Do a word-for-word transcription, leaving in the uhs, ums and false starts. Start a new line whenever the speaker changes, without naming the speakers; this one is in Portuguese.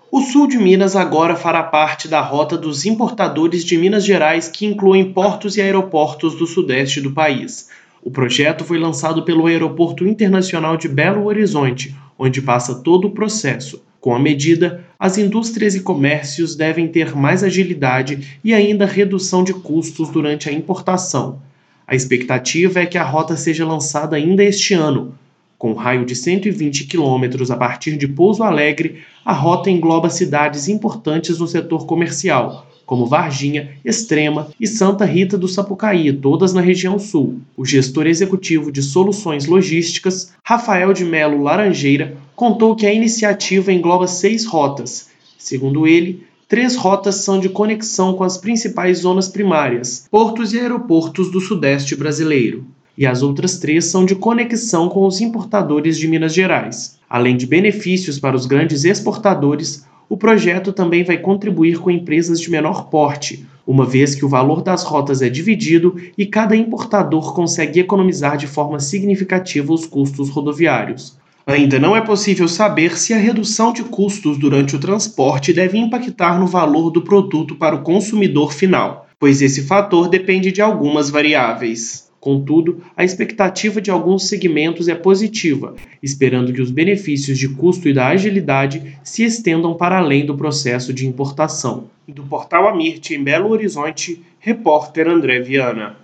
O sul de Minas agora fará parte da rota dos importadores de Minas Gerais, que incluem portos e aeroportos do sudeste do país. O projeto foi lançado pelo Aeroporto Internacional de Belo Horizonte, onde passa todo o processo. Com a medida, as indústrias e comércios devem ter mais agilidade e ainda redução de custos durante a importação. A expectativa é que a rota seja lançada ainda este ano. Com um raio de cento e vinte quilômetros a partir de Pouso Alegre, a rota engloba cidades importantes no setor comercial, como Varginha, Extrema e Santa Rita do Sapucaí, todas na região sul. O gestor executivo de soluções logísticas, Rafael de Melo Laranjeira, contou que a iniciativa engloba seis rotas. Segundo ele, três rotas são de conexão com as principais zonas primárias, portos e aeroportos do sudeste brasileiro, e as outras três são de conexão com os importadores de Minas Gerais. Além de benefícios para os grandes exportadores, o projeto também vai contribuir com empresas de menor porte, uma vez que o valor das rotas é dividido e cada importador consegue economizar de forma significativa os custos rodoviários. Ainda não é possível saber se a redução de custos durante o transporte deve impactar no valor do produto para o consumidor final, pois esse fator depende de algumas variáveis. Contudo, a expectativa de alguns segmentos é positiva, esperando que os benefícios de custo e da agilidade se estendam para além do processo de importação. Do Portal Amirte, em Belo Horizonte, repórter André Viana.